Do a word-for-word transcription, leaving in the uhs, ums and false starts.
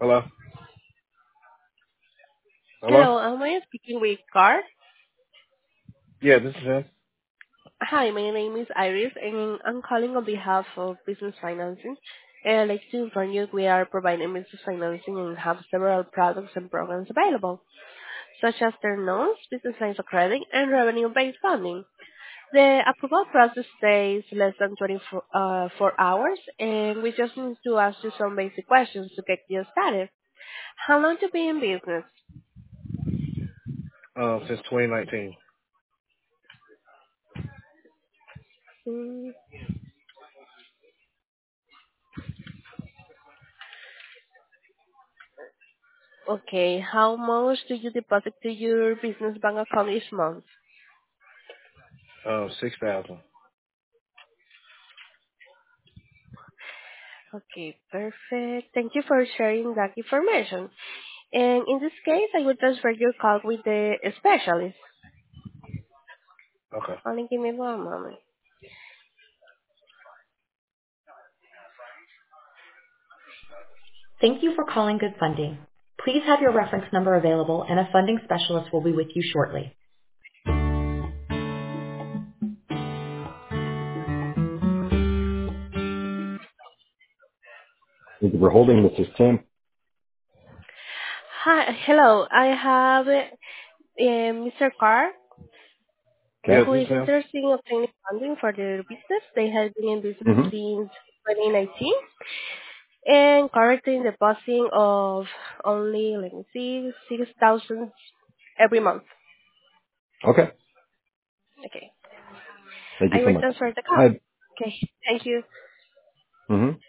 Hello? Hello? Hello, am I speaking with Car? Yeah, this is him. Hi, my name is Iris, and I'm calling on behalf of Business Financing. And I'd like to inform you we are providing business financing and have several products and programs available, such as term loans, business lines of credit, and revenue-based funding. The approval process takes less than twenty-four uh, four hours, and we just need to ask you some basic questions to get you started. How long to be in business? Um, since twenty nineteen. Hmm. Okay. How much do you deposit to your business bank account each month? Um, six thousand. Okay, perfect. Thank you for sharing that information. And in this case, I will transfer your call with the specialist. Okay. Only give me one moment. Thank you for calling Good Funding. Please have your reference number available and a funding specialist will be with you shortly. Thank you for holding. This is Tim. Hi, hello. I have uh, Mister Carr, uh, Yes, who this is is him. interested in obtaining funding for their business. They have been in business hmm since twenty nineteen and currently depositing of only, let me see, six thousand every month. Okay. Okay. Thank you I so will much. transfer the call. Hi. Okay. Thank you. hmm